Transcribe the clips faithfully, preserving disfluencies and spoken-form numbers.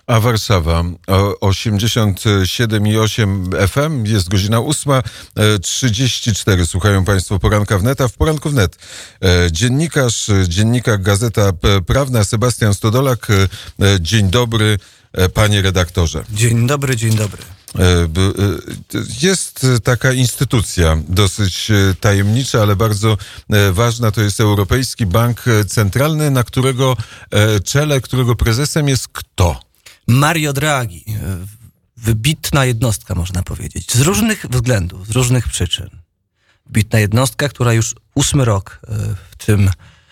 A Warszawa osiemdziesiąt siedem i osiem F M, jest godzina ósma trzydzieści cztery. Słuchają Państwo Poranka Wnet, w Poranku Wnet dziennikarz, dziennikarz Gazeta Prawna Sebastian Stodolak. Dzień dobry, panie redaktorze. Dzień dobry, dzień dobry. Jest taka instytucja dosyć tajemnicza, ale bardzo ważna, to jest Europejski Bank Centralny, na którego czele, którego prezesem jest kto? Mario Draghi. Wybitna jednostka, można powiedzieć. Z różnych względów, z różnych przyczyn. Wybitna jednostka, która już ósmy rok w tym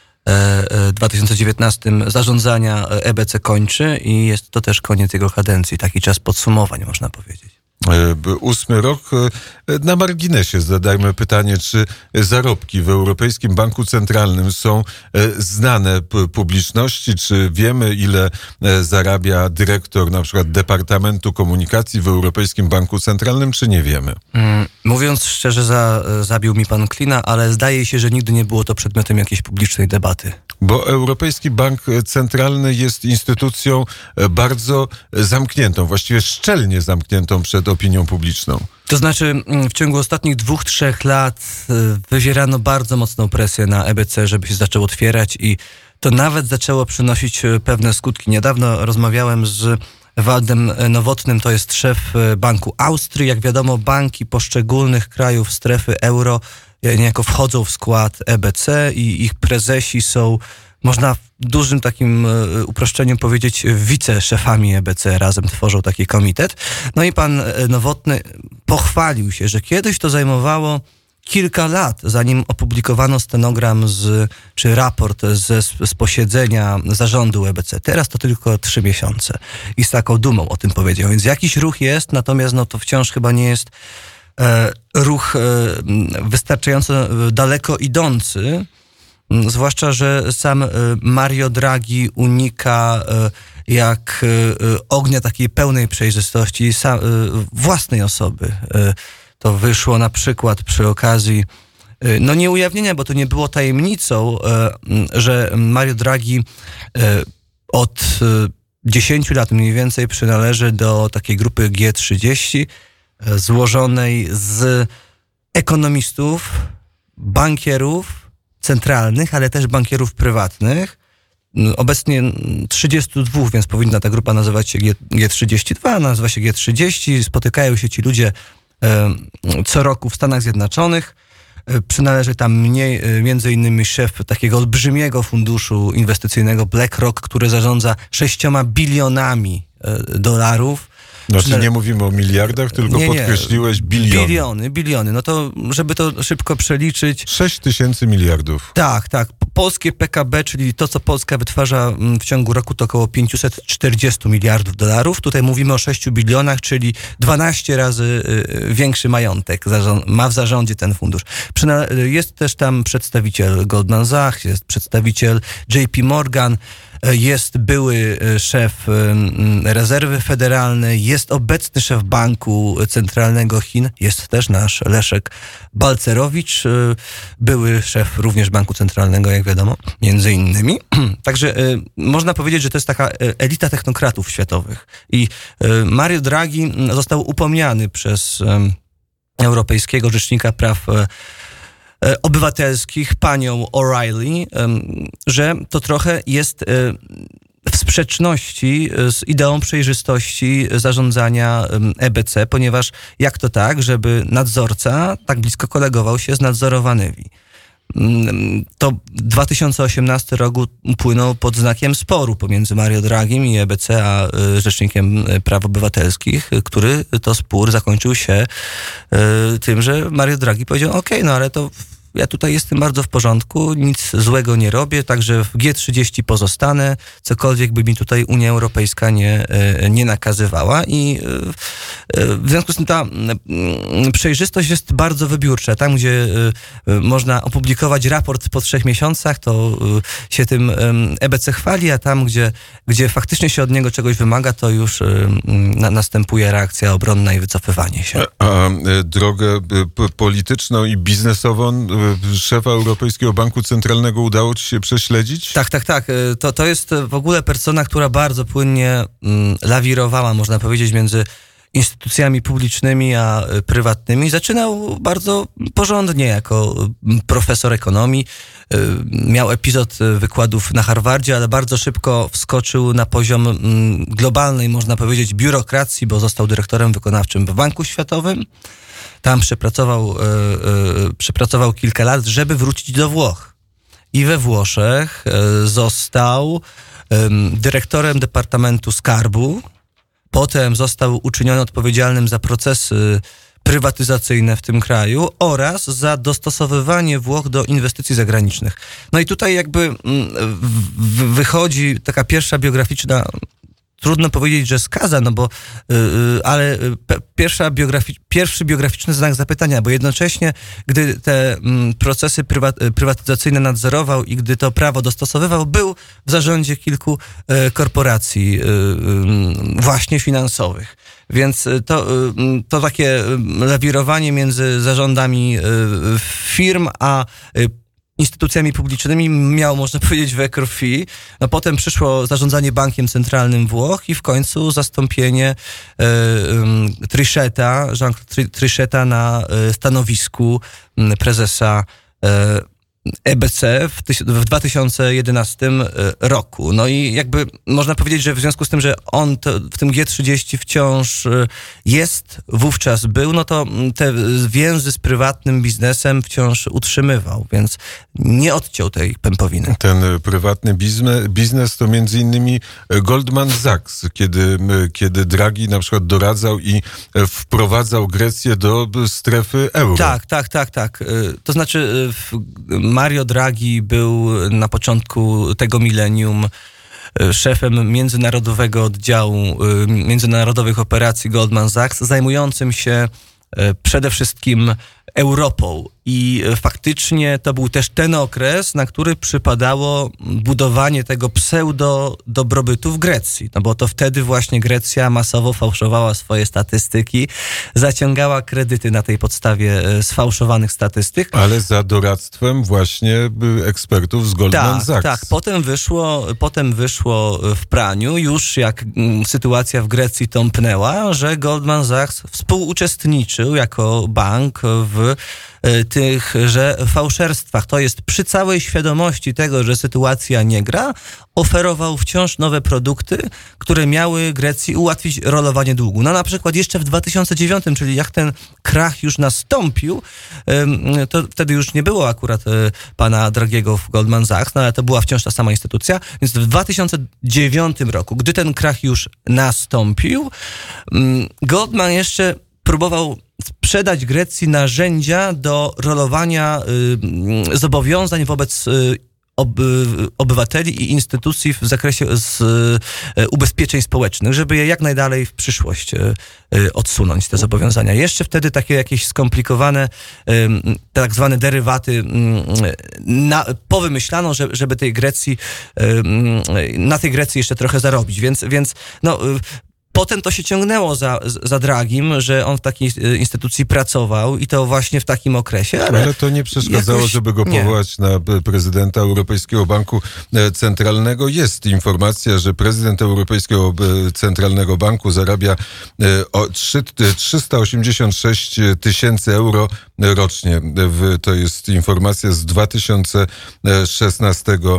dwa tysiące dziewiętnastym zarządzania E B C kończy i jest to też koniec jego kadencji. Taki czas podsumowań, można powiedzieć. Ósmy rok. Na marginesie zadajmy pytanie, czy zarobki w Europejskim Banku Centralnym są znane publiczności? Czy wiemy, ile zarabia dyrektor na przykład Departamentu Komunikacji w Europejskim Banku Centralnym, czy nie wiemy? Mówiąc szczerze, za, zabił mi pan klina, ale zdaje się, że nigdy nie było to przedmiotem jakiejś publicznej debaty. Bo Europejski Bank Centralny jest instytucją bardzo zamkniętą, właściwie szczelnie zamkniętą przed opinią publiczną. To znaczy w ciągu ostatnich dwóch, trzech lat wywierano bardzo mocną presję na E B C, żeby się zaczął otwierać i to nawet zaczęło przynosić pewne skutki. Niedawno rozmawiałem z Waldem Nowotnym, to jest szef Banku Austrii. Jak wiadomo, banki poszczególnych krajów strefy euro niejako wchodzą w skład E B C i ich prezesi są, można w dużym takim uproszczeniu powiedzieć, wiceszefami E B C, razem tworzą taki komitet. No i pan Nowotny pochwalił się, że kiedyś to zajmowało kilka lat, zanim opublikowano stenogram z, czy raport ze, z posiedzenia zarządu E B C. Teraz to tylko trzy miesiące. I z taką dumą o tym powiedział. Więc jakiś ruch jest, natomiast no to wciąż chyba nie jest e, ruch e, wystarczająco daleko idący. Zwłaszcza, że sam Mario Draghi unika jak ognia takiej pełnej przejrzystości własnej osoby. To wyszło na przykład przy okazji, no nie ujawnienia, bo to nie było tajemnicą, że Mario Draghi od dziesięciu lat mniej więcej przynależy do takiej grupy G trzydzieści złożonej z ekonomistów, bankierów centralnych, ale też bankierów prywatnych. Obecnie trzydziestu dwóch, więc powinna ta grupa nazywać się G trzydzieści dwa, nazywa się G trzydzieści. Spotykają się ci ludzie e, co roku w Stanach Zjednoczonych. E, przynależy tam mniej, e, między innymi szef takiego olbrzymiego funduszu inwestycyjnego BlackRock, który zarządza sześcioma bilionami e, dolarów. Znaczy nie mówimy o miliardach, tylko nie, nie. podkreśliłeś biliony. Biliony, biliony. No to, żeby to szybko przeliczyć... sześć tysięcy miliardów. Tak, tak. Polskie P K B, czyli to, co Polska wytwarza w ciągu roku, to około pięćset czterdzieści miliardów dolarów. Tutaj mówimy o sześciu bilionach, czyli dwanaście razy większy majątek ma w zarządzie ten fundusz. Jest też tam przedstawiciel Goldman Sachs, jest przedstawiciel J P Morgan, jest były szef Rezerwy Federalnej, jest obecny szef Banku Centralnego Chin, jest też nasz Leszek Balcerowicz, były szef również Banku Centralnego, jak wiadomo, między innymi. Także można powiedzieć, że to jest taka elita technokratów światowych. I Mario Draghi został upomniany przez Europejskiego Rzecznika Praw Obywatelskich, panią O'Reilly, że to trochę jest w sprzeczności z ideą przejrzystości zarządzania E B C, ponieważ jak to tak, żeby nadzorca tak blisko kolegował się z nadzorowanymi. To dwa tysiące osiemnasty rok upłynął pod znakiem sporu pomiędzy Mario Draghim i E B C a Rzecznikiem Praw Obywatelskich, który to spór zakończył się tym, że Mario Draghi powiedział, okej, okay, no ale to ja tutaj jestem bardzo w porządku, nic złego nie robię, także w G trzydzieści pozostanę, cokolwiek by mi tutaj Unia Europejska nie, nie nakazywała i w związku z tym ta przejrzystość jest bardzo wybiórcza. Tam, gdzie można opublikować raport po trzech miesiącach, to się tym E B C chwali, a tam, gdzie, gdzie faktycznie się od niego czegoś wymaga, to już na, następuje reakcja obronna i wycofywanie się. A, a drogę polityczną i biznesową szefa Europejskiego Banku Centralnego udało ci się prześledzić? Tak, tak, tak. To, to jest w ogóle persona, która bardzo płynnie mm, lawirowała, można powiedzieć, między instytucjami publicznymi a prywatnymi. Zaczynał bardzo porządnie jako profesor ekonomii. Miał epizod wykładów na Harvardzie, ale bardzo szybko wskoczył na poziom globalnej, można powiedzieć, biurokracji, bo został dyrektorem wykonawczym w Banku Światowym. Tam przepracował, przepracował kilka lat, żeby wrócić do Włoch. I we Włoszech został dyrektorem Departamentu Skarbu. Potem został uczyniony odpowiedzialnym za procesy prywatyzacyjne w tym kraju oraz za dostosowywanie Włoch do inwestycji zagranicznych. No i tutaj jakby wychodzi taka pierwsza biograficzna, trudno powiedzieć, że skaza, no bo, yy, ale pierwsza biografi- pierwszy biograficzny znak zapytania, bo jednocześnie, gdy te mm, procesy prywa- prywatyzacyjne nadzorował i gdy to prawo dostosowywał, był w zarządzie kilku y, korporacji y, y, właśnie finansowych. Więc to, to takie lawirowanie między zarządami y, firm a y, instytucjami publicznymi miał, można powiedzieć, we krwi. No potem przyszło zarządzanie Bankiem Centralnym Włoch i w końcu zastąpienie e, e, Trichetta, Jean-Claude Trichetta na e, stanowisku prezesa e, E B C w, tyś- w dwa tysiące jedenastym roku. No i jakby można powiedzieć, że w związku z tym, że on to, w tym G trzydzieści wciąż jest, wówczas był, no to te więzy z prywatnym biznesem wciąż utrzymywał, więc nie odciął tej pępowiny. Ten prywatny biznes, biznes to między innymi Goldman Sachs, kiedy, kiedy Draghi na przykład doradzał i wprowadzał Grecję do strefy euro. Tak, tak, tak, tak. To znaczy Mario Draghi był na początku tego milenium szefem międzynarodowego oddziału międzynarodowych operacji Goldman Sachs, zajmującym się przede wszystkim Europą. I faktycznie to był też ten okres, na który przypadało budowanie tego pseudo-dobrobytu w Grecji. No bo to wtedy właśnie Grecja masowo fałszowała swoje statystyki, zaciągała kredyty na tej podstawie sfałszowanych statystyk. Ale za doradztwem właśnie ekspertów z Goldman tak, Sachs. Tak, potem wyszło, potem wyszło w praniu, już jak sytuacja w Grecji tąpnęła, że Goldman Sachs współuczestniczył jako bank w tychże fałszerstwach. To jest przy całej świadomości tego, że sytuacja nie gra, oferował wciąż nowe produkty, które miały Grecji ułatwić rolowanie długu. No na przykład jeszcze w dwa tysiące dziewiątym, czyli jak ten krach już nastąpił, to wtedy już nie było akurat pana Draghiego w Goldman Sachs, no ale to była wciąż ta sama instytucja, więc w dwa tysiące dziewiątym roku, gdy ten krach już nastąpił, Goldman jeszcze próbował sprzedać Grecji narzędzia do rolowania y, zobowiązań wobec y, ob, obywateli i instytucji w zakresie z, y, ubezpieczeń społecznych, żeby je jak najdalej w przyszłość y, y, odsunąć, te zobowiązania. Jeszcze wtedy takie jakieś skomplikowane y, tak zwane derywaty y, na, powymyślano, że, żeby tej Grecji y, na tej Grecji jeszcze trochę zarobić, więc, więc no y, potem to się ciągnęło za, za Draghim, że on w takiej instytucji pracował i to właśnie w takim okresie. Ale, ale to nie przeszkadzało, jakoś żeby go powołać nie. na prezydenta Europejskiego Banku Centralnego. Jest informacja, że prezydent Europejskiego Centralnego Banku zarabia o trzysta osiemdziesiąt sześć tysięcy euro rocznie. To jest informacja z dwa tysiące szesnastego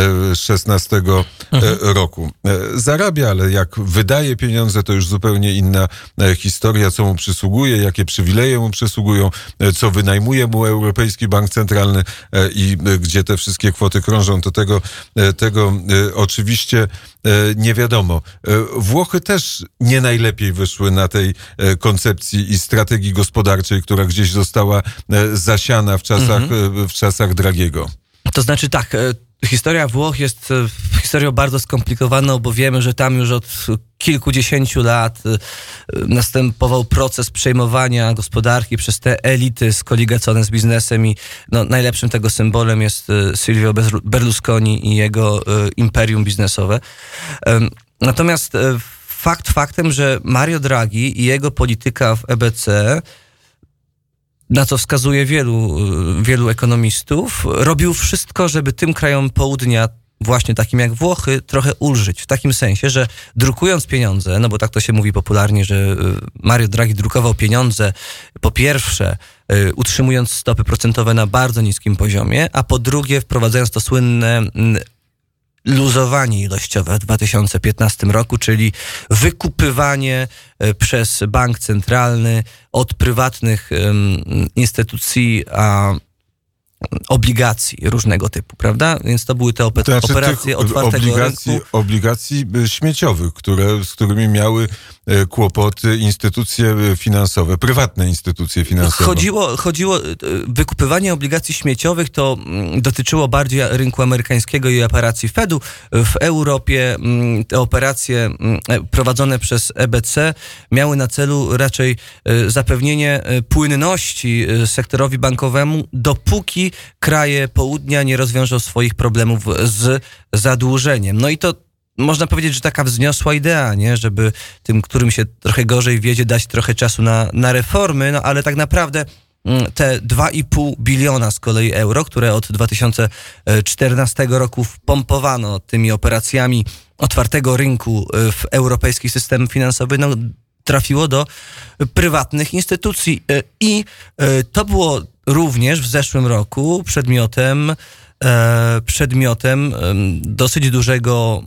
mhm. roku. Zarabia, ale jak wydaje pieniądze, to już zupełnie inna historia, co mu przysługuje, jakie przywileje mu przysługują, co wynajmuje mu Europejski Bank Centralny i gdzie te wszystkie kwoty krążą, to tego, tego oczywiście nie wiadomo. Włochy też nie najlepiej wyszły na tej koncepcji i strategii gospodarczej, która gdzieś została zasiana w czasach, mhm. w czasach Draghiego. To znaczy tak, historia Włoch jest historią bardzo skomplikowaną, bo wiemy, że tam już od kilkudziesięciu lat następował proces przejmowania gospodarki przez te elity skoligacone z biznesem i no, najlepszym tego symbolem jest Silvio Berlusconi i jego imperium biznesowe. Natomiast fakt faktem, że Mario Draghi i jego polityka w E B C na co wskazuje wielu, wielu ekonomistów, robił wszystko, żeby tym krajom południa, właśnie takim jak Włochy, trochę ulżyć. W takim sensie, że drukując pieniądze, no bo tak to się mówi popularnie, że Mario Draghi drukował pieniądze, po pierwsze utrzymując stopy procentowe na bardzo niskim poziomie, a po drugie wprowadzając to słynne luzowanie ilościowe w dwa tysiące piętnastym roku, czyli wykupywanie przez bank centralny od prywatnych um, instytucji a obligacji różnego typu, prawda? Więc to były te op- to znaczy operacje otwartego obligacji, rynku. Obligacji śmieciowych, które, z którymi miały kłopoty instytucje finansowe, prywatne instytucje finansowe. Chodziło, chodziło, wykupywanie obligacji śmieciowych to dotyczyło bardziej rynku amerykańskiego i operacji Fedu. W Europie te operacje prowadzone przez E B C miały na celu raczej zapewnienie płynności sektorowi bankowemu, dopóki kraje południa nie rozwiążą swoich problemów z zadłużeniem. No i to można powiedzieć, że taka wzniosła idea, nie? Żeby tym, którym się trochę gorzej wiedzie, dać trochę czasu na, na reformy, no ale tak naprawdę te dwa i pół biliona z kolei euro, które od dwa tysiące czternastego roku wpompowano tymi operacjami otwartego rynku w europejski system finansowy, no, trafiło do prywatnych instytucji. I to było również w zeszłym roku przedmiotem przedmiotem dosyć dużego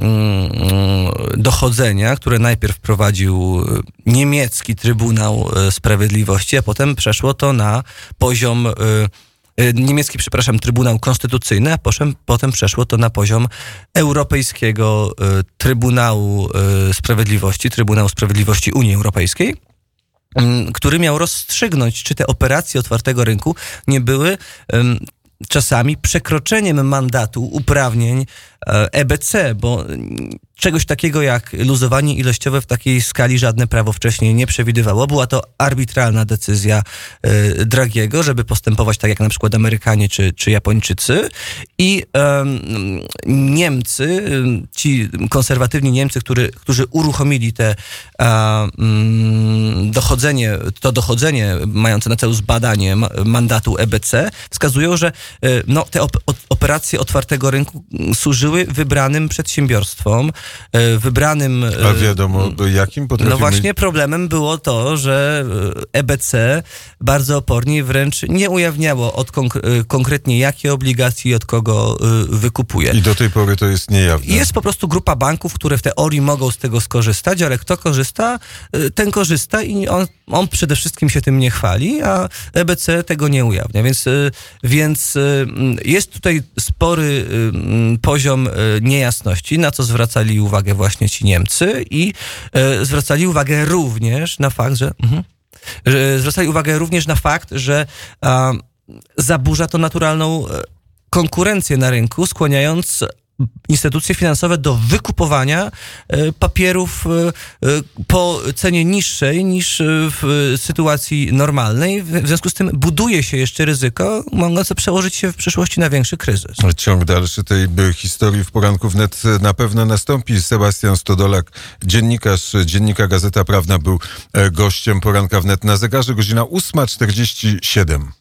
dochodzenia, które najpierw prowadził niemiecki Trybunał Sprawiedliwości, a potem przeszło to na poziom niemiecki, przepraszam, Trybunał Konstytucyjny, a potem, potem przeszło to na poziom Europejskiego Trybunału Sprawiedliwości, Trybunału Sprawiedliwości Unii Europejskiej, który miał rozstrzygnąć, czy te operacje otwartego rynku nie były czasami przekroczeniem mandatu uprawnień E B C, bo czegoś takiego jak luzowanie ilościowe w takiej skali żadne prawo wcześniej nie przewidywało. Była to arbitralna decyzja y, Draghiego, żeby postępować tak jak na przykład Amerykanie czy, czy Japończycy. I y, Niemcy, y, ci konserwatywni Niemcy, który, którzy uruchomili te y, y, dochodzenie, to dochodzenie mające na celu zbadanie ma, mandatu E B C, wskazują, że y, no, te op- operacje otwartego rynku służyły wybranym przedsiębiorstwom, wybranym... A wiadomo, jakim potrafimy... No właśnie problemem było to, że E B C bardzo opornie wręcz nie ujawniało od konk- konkretnie jakie obligacje i od kogo wykupuje. I do tej pory to jest niejawne. Jest po prostu grupa banków, które w teorii mogą z tego skorzystać, ale kto korzysta, ten korzysta i on, on przede wszystkim się tym nie chwali, a E B C tego nie ujawnia. Więc, więc jest tutaj spory poziom niejasności, na co zwracali uwagę właśnie ci Niemcy i e, zwracali uwagę również na fakt, że, mhm, że zwracali uwagę również na fakt, że a, zaburza to naturalną konkurencję na rynku, skłaniając instytucje finansowe do wykupowania e, papierów e, e, po cenie niższej niż w sytuacji normalnej. W związku z tym buduje się jeszcze ryzyko mogące przełożyć się w przyszłości na większy kryzys. Ciąg dalszy tej historii w Poranku Wnet na pewno nastąpi. Sebastian Stodolak, dziennikarz Dziennika Gazeta Prawna, był gościem Poranka Wnet. Na zegarze godzina ósma czterdzieści siedem.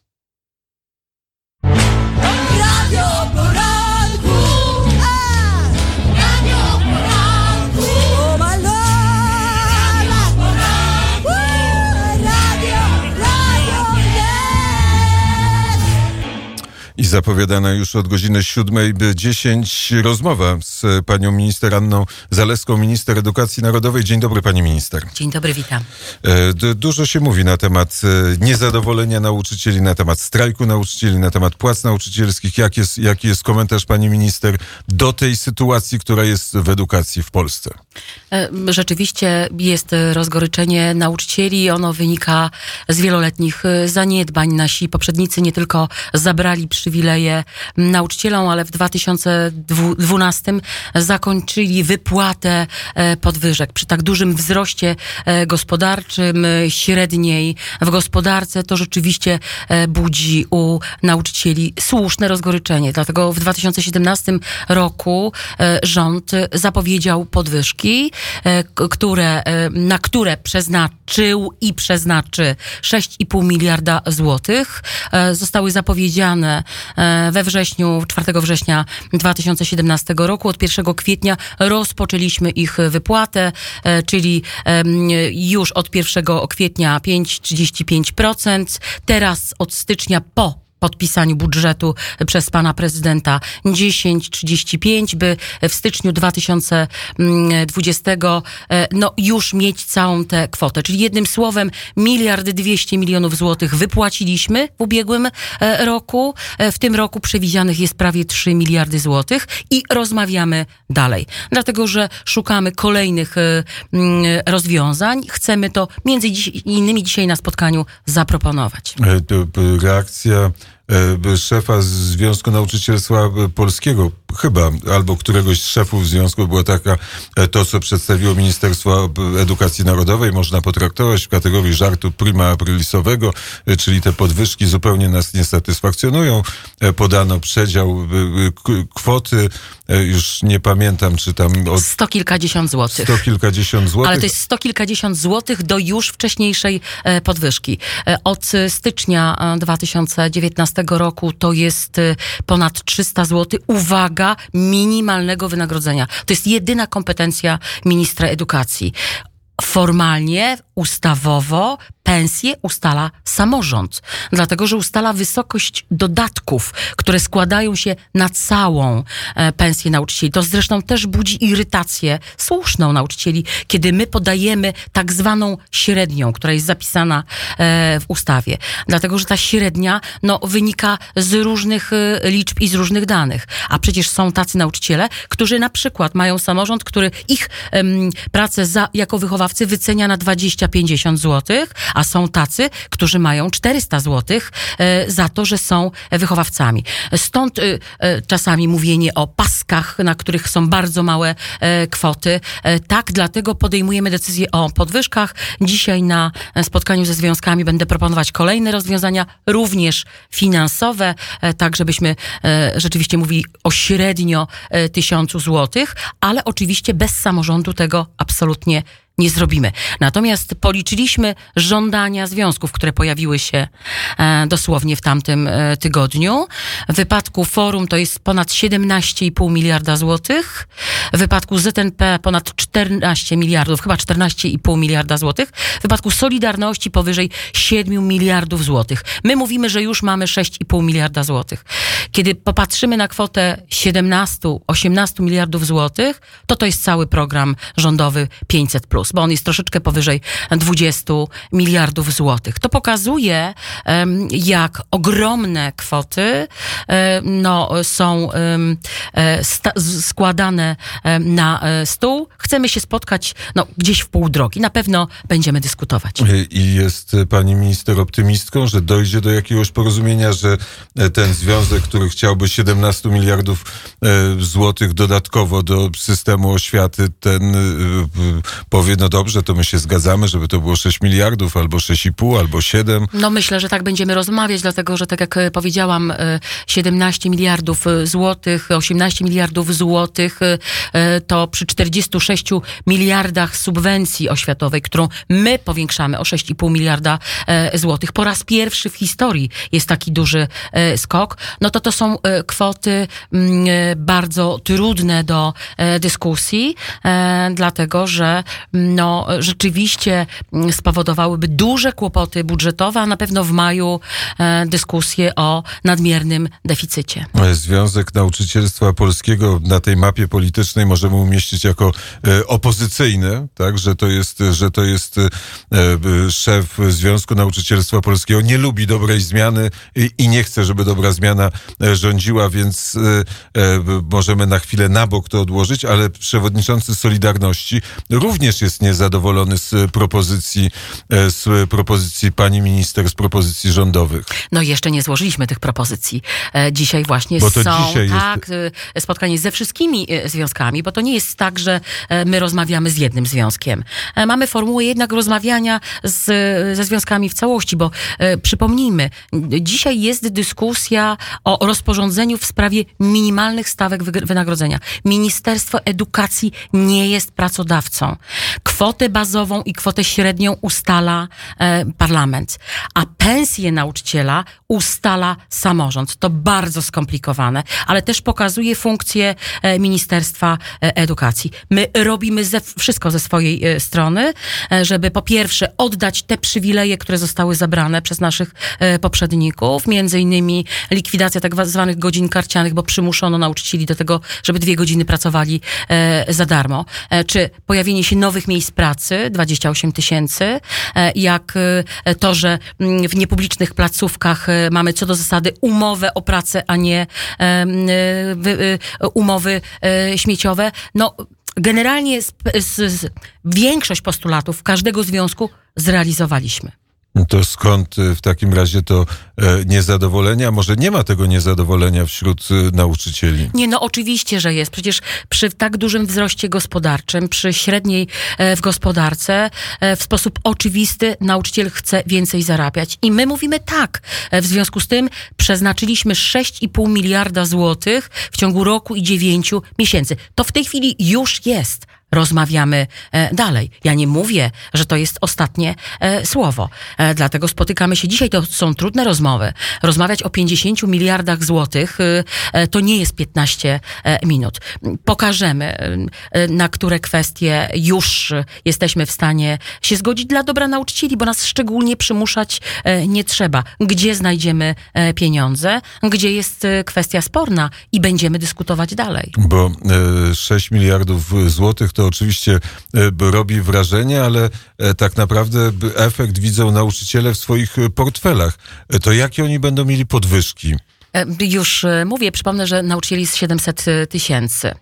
I zapowiadana już od godziny siódmej dziesięć rozmowa z panią minister Anną Zalewską, minister edukacji narodowej. Dzień dobry, pani minister. Dzień dobry, witam. Du- dużo się mówi na temat niezadowolenia nauczycieli, na temat strajku nauczycieli, na temat płac nauczycielskich. Jak jest, jaki jest komentarz pani minister do tej sytuacji, która jest w edukacji w Polsce? Rzeczywiście jest rozgoryczenie nauczycieli. Ono wynika z wieloletnich zaniedbań. Nasi poprzednicy nie tylko zabrali przywileje nauczycielom, ale w dwa tysiące dwunastym zakończyli wypłatę podwyżek. Przy tak dużym wzroście gospodarczym, średniej w gospodarce, to rzeczywiście budzi u nauczycieli słuszne rozgoryczenie. Dlatego w dwa tysiące siedemnastym roku rząd zapowiedział podwyżki. Edukacji, które, na które przeznaczył i przeznaczy sześć i pół miliarda złotych. Zostały zapowiedziane we wrześniu, czwartego września dwa tysiące siedemnastego roku. Od pierwszego kwietnia rozpoczęliśmy ich wypłatę, czyli już od pierwszego kwietnia pięć przecinek trzydzieści pięć procent. Teraz od stycznia po podpisaniu budżetu przez pana prezydenta dziesięć przecinek trzydzieści pięć, by w styczniu dwa tysiące dwudziestego no już mieć całą tę kwotę. Czyli jednym słowem miliard dwieście milionów złotych wypłaciliśmy w ubiegłym roku. W tym roku przewidzianych jest prawie trzy miliardy złotych i rozmawiamy dalej. Dlatego, że szukamy kolejnych rozwiązań. Chcemy to między innymi dzisiaj na spotkaniu zaproponować. Reakcja szefa Związku Nauczycielstwa Polskiego, chyba, albo któregoś z szefów związku była taka, to co przedstawiło Ministerstwo Edukacji Narodowej można potraktować w kategorii żartu prima aprilisowego, czyli te podwyżki zupełnie nas nie satysfakcjonują. Podano przedział kwoty, już nie pamiętam, czy tam... Od sto kilkadziesiąt złotych. Sto kilkadziesiąt złotych. Ale to jest sto kilkadziesiąt złotych do już wcześniejszej podwyżki. Od stycznia dwa tysiące dziewiętnastego roku to jest ponad trzysta złotych. Uwaga, minimalnego wynagrodzenia. To jest jedyna kompetencja ministra edukacji. Formalnie, ustawowo pensję ustala samorząd, dlatego że ustala wysokość dodatków, które składają się na całą e, pensję nauczycieli. To zresztą też budzi irytację słuszną nauczycieli, kiedy my podajemy tak zwaną średnią, która jest zapisana e, w ustawie. Dlatego, że ta średnia no, wynika z różnych e, liczb i z różnych danych. A przecież są tacy nauczyciele, którzy na przykład mają samorząd, który ich em, pracę za, jako wychowawcy wycenia na dwadzieścia pięćdziesiąt złotych, a są tacy, którzy mają czterysta złotych e, za to, że są wychowawcami. Stąd e, e, czasami mówienie o paskach, na których są bardzo małe e, kwoty. E, tak, dlatego podejmujemy decyzję o podwyżkach. Dzisiaj na spotkaniu ze związkami będę proponować kolejne rozwiązania, również finansowe, e, tak żebyśmy e, rzeczywiście mówili o średnio e, tysiącu złotych, ale oczywiście bez samorządu tego absolutnie nie zrobimy. Natomiast policzyliśmy żądania związków, które pojawiły się e, dosłownie w tamtym e, tygodniu. W wypadku Forum to jest ponad siedemnaście i pół miliarda złotych. W wypadku Z N P ponad czternaście miliardów, chyba czternaście i pół miliarda złotych. W wypadku Solidarności powyżej siedem miliardów złotych. My mówimy, że już mamy sześć i pół miliarda złotych. Kiedy popatrzymy na kwotę siedemnaście osiemnaście miliardów złotych, to to jest cały program rządowy pięćset plus, bo on jest troszeczkę powyżej dwadzieścia miliardów złotych. To pokazuje, jak ogromne kwoty no, są składane na stół. Chcemy się spotkać no, gdzieś w pół drogi. Na pewno będziemy dyskutować. I jest pani minister optymistką, że dojdzie do jakiegoś porozumienia, że ten związek, który chciałby siedemnaście miliardów złotych dodatkowo do systemu oświaty, ten powie, no dobrze, to my się zgadzamy, żeby to było sześć miliardów, albo sześć i pół, albo siedem. No myślę, że tak będziemy rozmawiać, dlatego, że tak jak powiedziałam, siedemnaście miliardów złotych, osiemnaście miliardów złotych, to przy czterdziestu sześciu miliardach subwencji oświatowej, którą my powiększamy o sześć i pół miliarda złotych. Po raz pierwszy w historii jest taki duży skok. No to to są kwoty bardzo trudne do dyskusji, dlatego, że no, rzeczywiście spowodowałyby duże kłopoty budżetowe, a na pewno w maju e, dyskusję o nadmiernym deficycie. Związek Nauczycielstwa Polskiego na tej mapie politycznej możemy umieścić jako e, opozycyjny, tak, że to jest, że to jest e, szef Związku Nauczycielstwa Polskiego, nie lubi dobrej zmiany i, i nie chce, żeby dobra zmiana e, rządziła, więc e, e, możemy na chwilę na bok to odłożyć, ale przewodniczący Solidarności również jest jest niezadowolony z propozycji, z propozycji pani minister, z propozycji rządowych? No jeszcze nie złożyliśmy tych propozycji. Dzisiaj właśnie bo to są dzisiaj tak, jest... spotkanie ze wszystkimi związkami, bo to nie jest tak, że my rozmawiamy z jednym związkiem. Mamy formułę jednak rozmawiania z, ze związkami w całości, bo e, przypomnijmy, dzisiaj jest dyskusja o rozporządzeniu w sprawie minimalnych stawek wynagrodzenia. Ministerstwo Edukacji nie jest pracodawcą. Kwotę bazową i kwotę średnią ustala e, parlament, a pensję nauczyciela ustala samorząd. To bardzo skomplikowane, ale też pokazuje funkcję e, Ministerstwa Edukacji. My robimy ze, wszystko ze swojej e, strony, e, żeby po pierwsze oddać te przywileje, które zostały zabrane przez naszych e, poprzedników, między innymi likwidacja tak zwanych godzin karcianych, bo przymuszono nauczycieli do tego, żeby dwie godziny pracowali e, za darmo. E, czy pojawienie się nowych miejsc pracy, dwadzieścia osiem tysięcy, e, jak e, to, że m, w niepublicznych placówkach e, mamy co do zasady umowę o pracę, a nie e, e, wy, e, umowy e, śmieciowe. No, generalnie z, z, z, większość postulatów każdego związku zrealizowaliśmy. To skąd w takim razie to e, niezadowolenie? A może nie ma tego niezadowolenia wśród e, nauczycieli? Nie, no oczywiście, że jest. Przecież przy tak dużym wzroście gospodarczym, przy średniej e, w gospodarce, e, w sposób oczywisty nauczyciel chce więcej zarabiać. I my mówimy tak. E, w związku z tym przeznaczyliśmy sześć i pół miliarda złotych w ciągu roku i dziewięciu miesięcy. To w tej chwili już jest. Rozmawiamy e, dalej. Ja nie mówię, że to jest ostatnie e, słowo. E, dlatego spotykamy się dzisiaj. To są trudne rozmowy. Rozmawiać o pięćdziesięciu miliardach złotych e, to nie jest piętnaście e, minut. Pokażemy, e, na które kwestie już jesteśmy w stanie się zgodzić dla dobra nauczycieli, bo nas szczególnie przymuszać e, nie trzeba. Gdzie znajdziemy e, pieniądze, gdzie jest e, kwestia sporna i będziemy dyskutować dalej. Bo e, sześć miliardów złotych to oczywiście e, robi wrażenie, ale e, tak naprawdę efekt widzą nauczyciele w swoich portfelach. E, to jakie oni będą mieli podwyżki? Już mówię, przypomnę, że nauczycieli jest siedemset tysięcy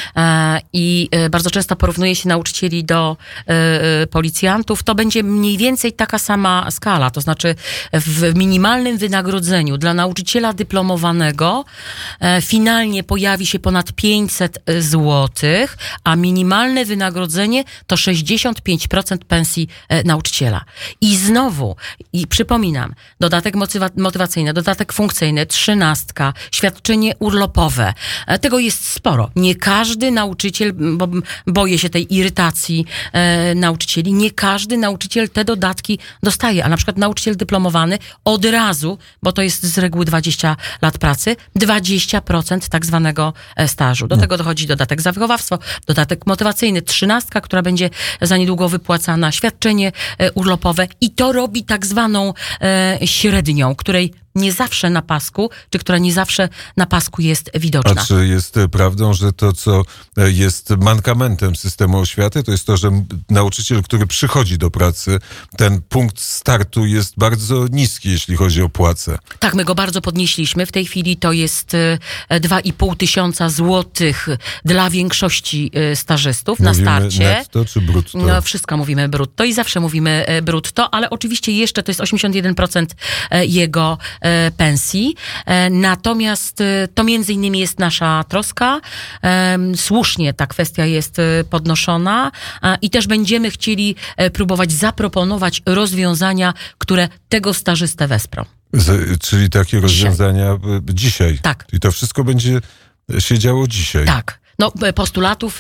i bardzo często porównuje się nauczycieli do policjantów. To będzie mniej więcej taka sama skala, to znaczy w minimalnym wynagrodzeniu dla nauczyciela dyplomowanego finalnie pojawi się ponad pięćset złotych, a minimalne wynagrodzenie to sześćdziesiąt pięć procent pensji nauczyciela. I znowu, i przypominam, dodatek motywa- motywacyjny, dodatek funkcyjny, trzynastka, świadczenie urlopowe. Tego jest sporo. Nie każdy nauczyciel, bo boję się tej irytacji e, nauczycieli, nie każdy nauczyciel te dodatki dostaje, a na przykład nauczyciel dyplomowany od razu, bo to jest z reguły dwadzieścia lat pracy, dwadzieścia procent tak zwanego stażu. Do tego dochodzi dodatek za wychowawstwo, dodatek motywacyjny, trzynastka, która będzie za niedługo wypłacana, świadczenie e, urlopowe i to robi tak zwaną e, średnią, której nie zawsze na pasku, czy która nie zawsze na pasku jest widoczna. A czy jest prawdą, że to, co jest mankamentem systemu oświaty, to jest to, że nauczyciel, który przychodzi do pracy, ten punkt startu jest bardzo niski, jeśli chodzi o płacę? Tak, my go bardzo podnieśliśmy. W tej chwili to jest dwa i pół tysiąca złotych dla większości stażystów Mówimy na starcie. netto czy brutto? No, wszystko mówimy brutto i zawsze mówimy brutto, ale oczywiście jeszcze to jest osiemdziesiąt jeden procent jego pensji. Natomiast to między innymi jest nasza troska. Słusznie ta kwestia jest podnoszona i też będziemy chcieli próbować zaproponować rozwiązania, które tego stażystę wesprą. Z, czyli takie rozwiązania dzisiaj? dzisiaj. Tak. I to wszystko będzie się działo dzisiaj? Tak. No, postulatów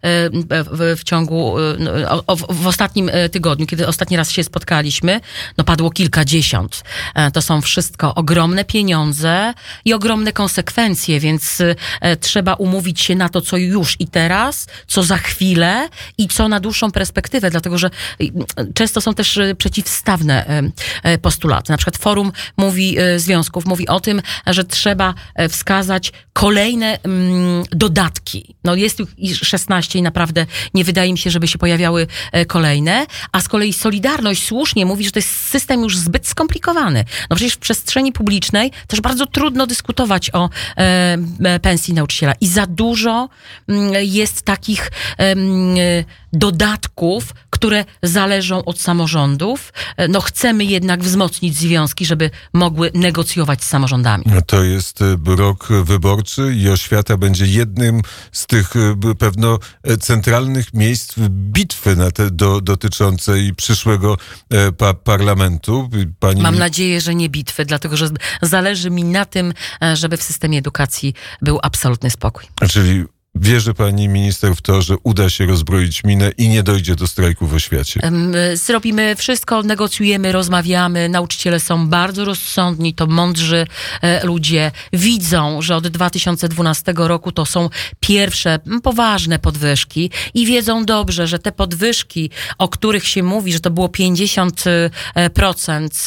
w ciągu, w ostatnim tygodniu, kiedy ostatni raz się spotkaliśmy, no padło kilkadziesiąt. To są wszystko ogromne pieniądze i ogromne konsekwencje, więc trzeba umówić się na to, co już i teraz, co za chwilę i co na dłuższą perspektywę, dlatego że często są też przeciwstawne postulaty. Na przykład Forum mówi, Związków mówi o tym, że trzeba wskazać kolejne dodatki Związki. No jest ich szesnaście i naprawdę nie wydaje mi się, żeby się pojawiały kolejne. A z kolei Solidarność słusznie mówi, że to jest system już zbyt skomplikowany. No przecież w przestrzeni publicznej też bardzo trudno dyskutować o e, pensji nauczyciela. I za dużo m, jest takich e, dodatków, które zależą od samorządów. No chcemy jednak wzmocnić związki, żeby mogły negocjować z samorządami. To jest rok wyborczy i oświata będzie jednym z tych pewno centralnych miejsc bitwy na te, do, dotyczącej przyszłego pa, parlamentu. Pani... Mam nadzieję, że nie bitwy, dlatego że zależy mi na tym, żeby w systemie edukacji był absolutny spokój. Czyli wierzy pani minister w to, że uda się rozbroić minę i nie dojdzie do strajku w oświacie? Zrobimy wszystko, negocjujemy, rozmawiamy. Nauczyciele są bardzo rozsądni, to mądrzy ludzie. Widzą, że od dwa tysiące dwunastego roku to są pierwsze poważne podwyżki i wiedzą dobrze, że te podwyżki, o których się mówi, że to było pięćdziesiąt procent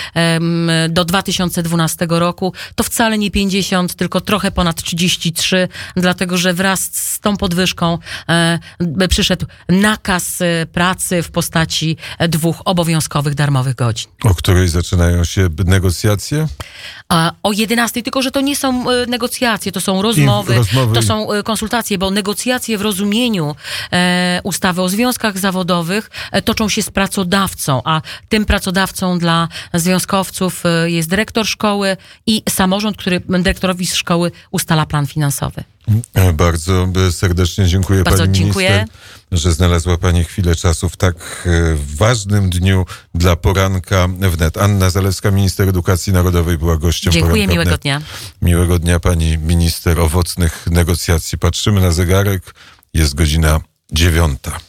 do dwa tysiące dwunastego roku, to wcale nie pięćdziesiąt, tylko trochę ponad trzydzieści trzy, dlatego że wraz z tą podwyżką e, przyszedł nakaz pracy w postaci dwóch obowiązkowych darmowych godzin. O której zaczynają się negocjacje? A, o jedenastej, tylko że to nie są e, negocjacje, to są rozmowy, rozmowy, to są e, konsultacje, bo negocjacje w rozumieniu e, ustawy o związkach zawodowych e, toczą się z pracodawcą, a tym pracodawcą dla związkowców e, jest dyrektor szkoły i samorząd, który dyrektorowi z szkoły ustala plan finansowy. Bardzo serdecznie dziękuję Bardzo pani dziękuję. minister, że znalazła pani chwilę czasu w tak ważnym dniu dla Poranka Wnet. Anna Zalewska, minister edukacji narodowej, była gościem Dziękuję, Poranka miłego Wnet. dnia. Miłego dnia pani minister, owocnych negocjacji. Patrzymy na zegarek, jest godzina dziewiąta.